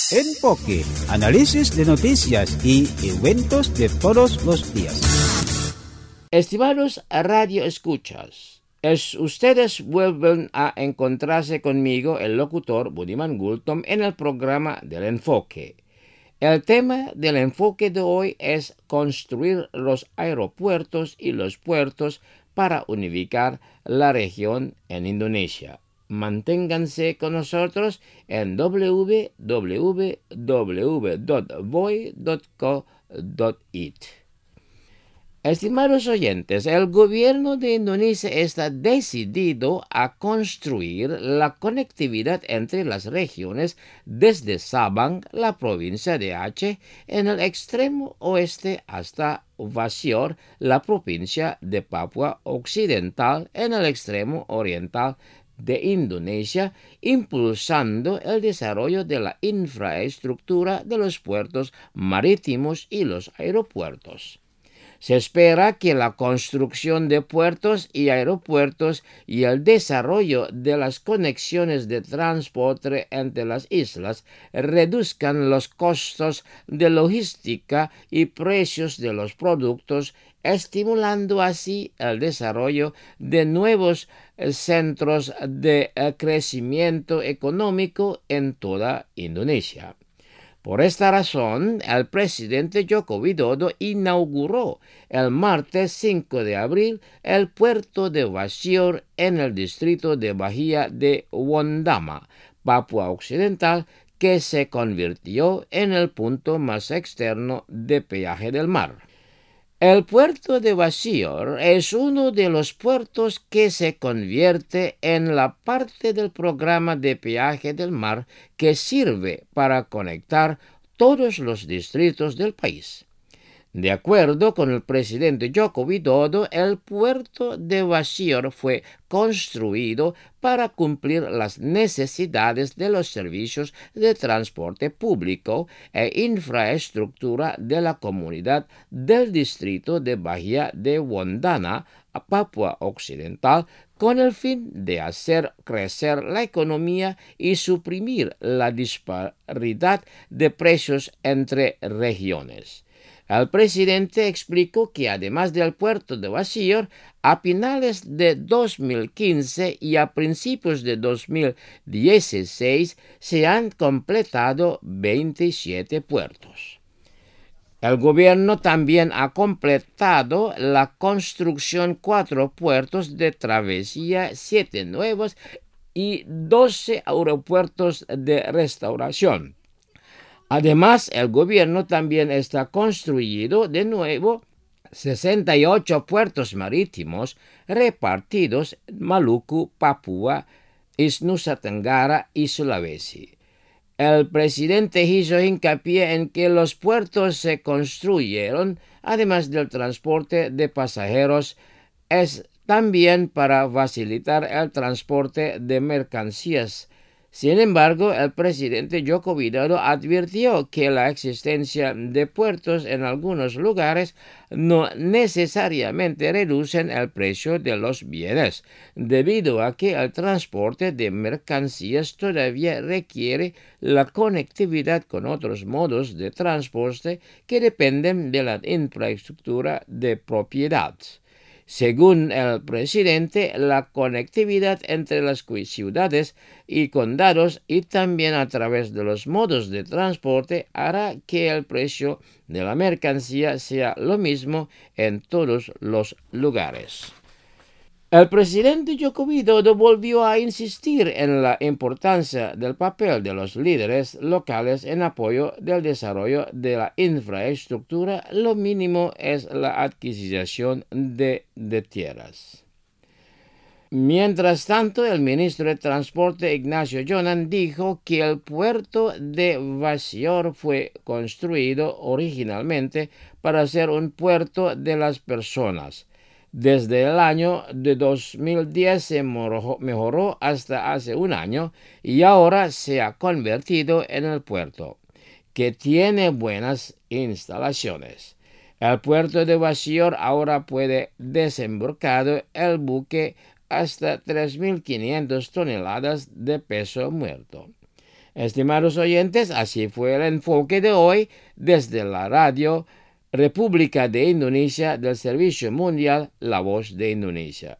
Enfoque, análisis de noticias y eventos de todos los días. Estimados radio escuchas, ustedes vuelven a encontrarse conmigo, el locutor Budiman Gultom, en el programa del Enfoque. El tema del enfoque de hoy es construir los aeropuertos y los puertos para unificar la región en Indonesia. Manténganse con nosotros en www.voy.co.it. Estimados oyentes, el gobierno de Indonesia está decidido a construir la conectividad entre las regiones desde Sabang, la provincia de Aceh, en el extremo oeste hasta Vasior, la provincia de Papua Occidental, en el extremo oriental de Indonesia, impulsando el desarrollo de la infraestructura de los puertos marítimos y los aeropuertos. Se espera que la construcción de puertos y aeropuertos y el desarrollo de las conexiones de transporte entre las islas reduzcan los costos de logística y precios de los productos, estimulando así el desarrollo de nuevos centros de crecimiento económico en toda Indonesia. Por esta razón, el presidente Joko Widodo inauguró el martes 5 de abril el puerto de Vasior en el distrito de Bahía de Wondama, Papua Occidental, que se convirtió en el punto más externo de peaje del mar. El puerto de Vasior es uno de los puertos que se convierte en la parte del programa de peaje del mar que sirve para conectar todos los distritos del país. De acuerdo con el presidente Joko Widodo, el puerto de Vasior fue construido para cumplir las necesidades de los servicios de transporte público e infraestructura de la comunidad del distrito de Bahía de Wondana, Papua Occidental, con el fin de hacer crecer la economía y suprimir la disparidad de precios entre regiones. El presidente explicó que además del puerto de Vasior, a finales de 2015 y a principios de 2016 se han completado 27 puertos. El gobierno también ha completado la construcción 4 puertos de travesía, 7 nuevos y 12 aeropuertos de restauración. Además, el gobierno también está construyendo de nuevo 68 puertos marítimos repartidos en Maluku, Papua, Nusa Tenggara y Sulawesi. El presidente hizo hincapié en que los puertos se construyeron, además del transporte de pasajeros, es también para facilitar el transporte de mercancías. Sin embargo, el presidente Joko Widodo advirtió que la existencia de puertos en algunos lugares no necesariamente reducen el precio de los bienes, debido a que el transporte de mercancías todavía requiere la conectividad con otros modos de transporte que dependen de la infraestructura de propiedad. Según el presidente, la conectividad entre las ciudades y condados y también a través de los modos de transporte hará que el precio de la mercancía sea lo mismo en todos los lugares. El presidente Joko Widodo volvió a insistir en la importancia del papel de los líderes locales en apoyo del desarrollo de la infraestructura. Lo mínimo es la adquisición de tierras. Mientras tanto, el ministro de Transporte Ignacio Jonan dijo que el puerto de Vasior fue construido originalmente para ser un puerto de las personas. Desde el año de 2010 se mejoró hasta hace un año y ahora se ha convertido en el puerto, que tiene buenas instalaciones. El puerto de Vasior ahora puede desembarcar el buque hasta 3.500 toneladas de peso muerto. Estimados oyentes, así fue el enfoque de hoy desde la radio República de Indonesia del Servicio Mundial La Voz de Indonesia.